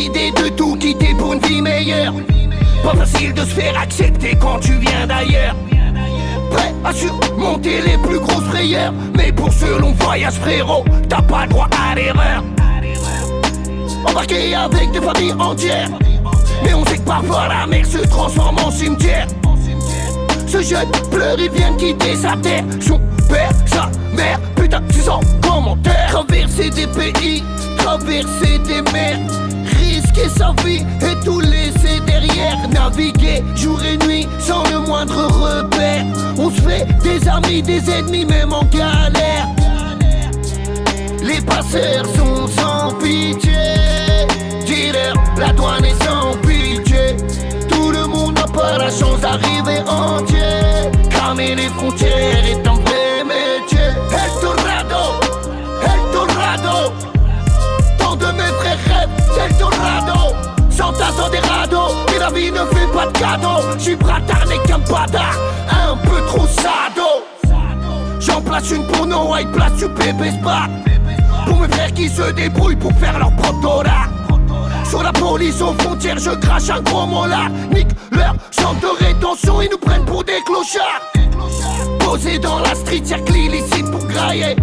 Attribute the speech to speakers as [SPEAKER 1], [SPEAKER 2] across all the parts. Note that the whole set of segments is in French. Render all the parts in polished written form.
[SPEAKER 1] décidé de tout quitter pour une vie meilleure. Pas facile de se faire accepter quand tu viens d'ailleurs. Prêt à surmonter les plus grosses frayeurs, mais pour ce long voyage frérot, t'as pas droit à l'erreur. Embarqué avec des familles entières, mais on sait que parfois la mer se transforme en cimetière. Ce jeune pleure, il vient de quitter sa terre. Son père, sa mère, putain c'est sans commentaire. Traverser des pays, traverser des mers, risquer sa vie et tout laisser derrière. Naviguer jour et nuit sans le moindre repère. On se fait des amis, des ennemis même en galère. Les passeurs sont sans pitié. Dealer, la douane est sans pitié. Tout le monde n'a pas la chance d'arriver entier. Cramer les frontières est un vrai métier. Eldorado, Eldorado. Tant de mes frères rêvent, c'est Eldorado. S'entassent dans des radeaux, mais la vie ne fait pas de cadeaux. Gibraltar n'est qu'un bâtard, un peu trop sado. J'en place une pour No White, place du bébé Spa. Pour mes frères qui se débrouillent pour faire leur propre dollar. Sur la police aux frontières, je crache un gros mot là. Nique leur centre de rétention, ils nous prennent pour des clochards. Posés dans la street, cercle illicite pour grailler.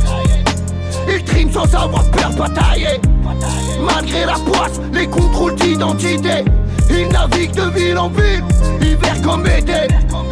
[SPEAKER 1] Ils triment sans avoir peur de batailler. Malgré la poisse, les contrôles d'identité. Ils naviguent de ville en ville, hiver comme été.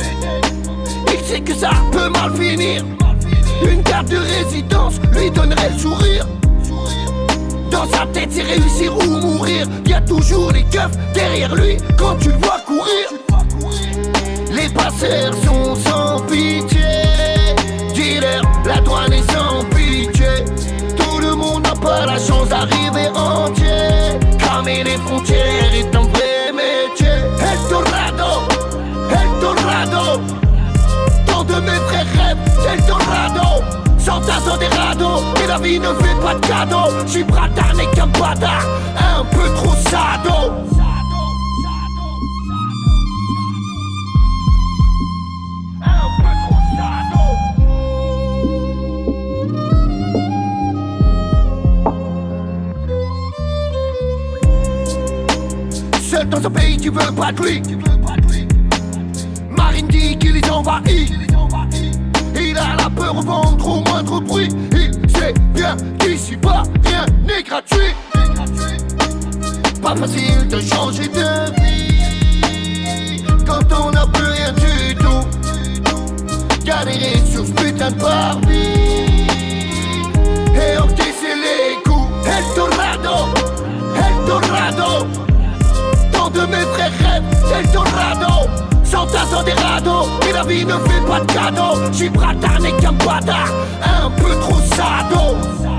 [SPEAKER 1] Il sait que ça peut mal finir. Une carte de résidence lui donnerait le sourire. Dans sa tête c'est réussir ou mourir. Y'a toujours les keufs derrière lui quand tu le vois courir. Les passeurs sont sans pitié. Dealer, la douane est sans pitié. Tout le monde n'a pas la chance d'arriver entier. Cramer les frontières est un vrai métier. Eldorado, Eldorado. Tant de mes frères rêvent, c'est Eldorado. S'entassent dans des radeaux, et la vie ne fait pas de cadeaux. Gibraltar n'est qu'un bâtard, un peu trop sado. Un peu trop sado. Seul dans un pays qui veut pas de lui. Marine dit qu'il les envahit. Il a la peur au ventre au moindre bruit. Il sait bien qu'ici bas rien n'est gratuit. Pas facile de changer de vie quand on n'a plus rien du tout. Galérer sur ce putain de Barbie et encaisser les coups. Eldorado, Eldorado. Tant de mes frères rêvent, c'est Eldorado. S'entassent dans des radeaux, mais la vie ne fait pas de cadeaux. Gibraltar n'est qu'un bâtard, un peu trop sado.